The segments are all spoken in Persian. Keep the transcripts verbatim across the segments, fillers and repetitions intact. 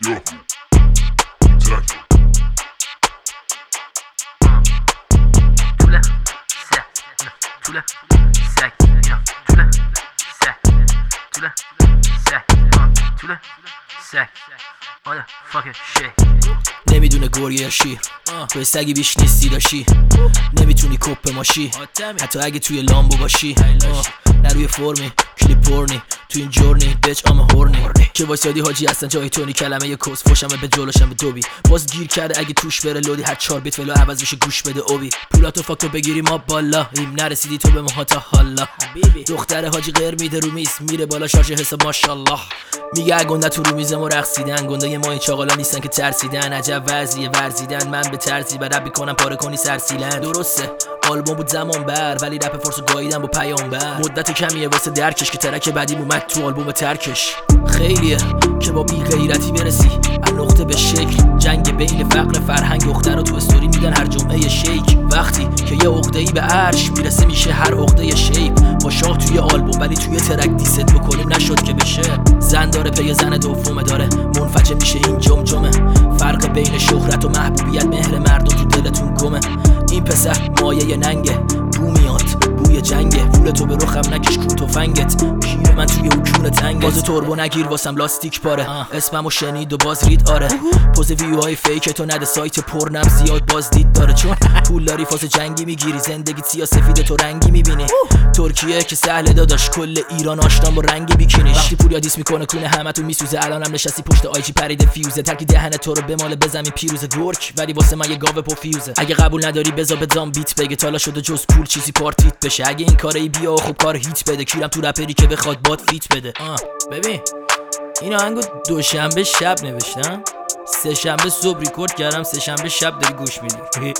Yo. Track. Tule, sek, tule, sek, tule, sek, tule, sek, tule, sek. Motherfucking shit. نمیدونه گریه یا شیر توی سگی بیش نیستی داشی نمیتونی کپ ماشی حتی اگه توی لامبو باشی نه روی فرمی کلیپ پرنی تو این جورنی بچ آم هورنی که واسیادی حاجی هستن جای تونی کلمه یه کس فوشمه به جلوشم به دوبی باز گیر کرده اگه توش بره لودی هر چار بیت فلو عوض بشه گوش بده اوبی پولاتو فاکتو بگیری ما بالا ایم نرسیدی تو به موها تا حالا دختر حاجی غیر میده رو میز میره بالا شارژ حساب ماشاءالله میگه گنده تو رو میزم و رقصیدن گنده ما این چاقالا نیستن که ترسیدن عجب وضعیه ورزیدن من به ترزی و رب کنم پاره کنی سرسیلن درسته آلبوم بود زمان بر ولی رپ فارسو گاییدم با پیامبر مدت کمیه واسه درکش که ترک بعدی اومد تو آلبوم ترکش خیلیه که با بی غیرتی برسی از نقطه به شکل جنگ بین فقر فرهنگ دختر رو تو استوری میدن هر جمعه شیک وقتی که یه عقده‌ای به عرش میرسه میشه هر عقده شیپ با شاه توی آلبوم ولی توی ترک دیست بکنیم نشد که بشه زن داره پی زن دومه داره منفجر میشه این جمجمه فرق بین شهرت و محبوبیت مهر مردم تو دلتون گمه این پسر مایه ننگه بو میاد بوی جنگه پول تو به رخم نکش کو تفنگت پیر من توی اون تنگه باز توربو نگیر واسم لاستیک پاره اسممو شنید و باز رید آره پوز ویوهای فیک تو نده سایت پرنم زیاد باز دید داره چون پول داری فاز جنگی میگیری زندگی سیاه سفید تو رنگی میبینی ترکیه که سهل داداش کل ایران آشنام با رنگ بیکینیش وقتی پول یادیس میکنه کونه همتون میسوزه الانم نشستی پشت آی جی پرید فیوزه ترکی دهن تو رو بماله بزنی پیروز گرک ولی واسه من یه گاو پوفیوزه اگه قبول نداری بذار بدام بیت بگه تالا شده جز پول چیزی پارتیت بشه اگه این کاری بیا خوب کار هیت بده کیرم تو رپری که بخواد باد فیت بده آه ببین این آهنگو دوشنبه شب نوشتم سه شنبه صبح ریکورد کردم سه شنبه شب داری گوش میدی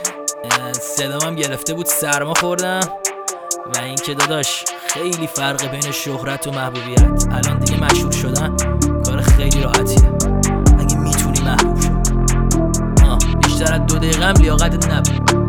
صدام هم گرفته بود سرما خوردم و این که داداش خیلی فرق بین شهرت و محبوبیت الان دیگه مشهور شدن کار خیلی راحتیه اگه میتونی محبوب شو آه بیشتر از دو دقیقه هم لیاقتت نبود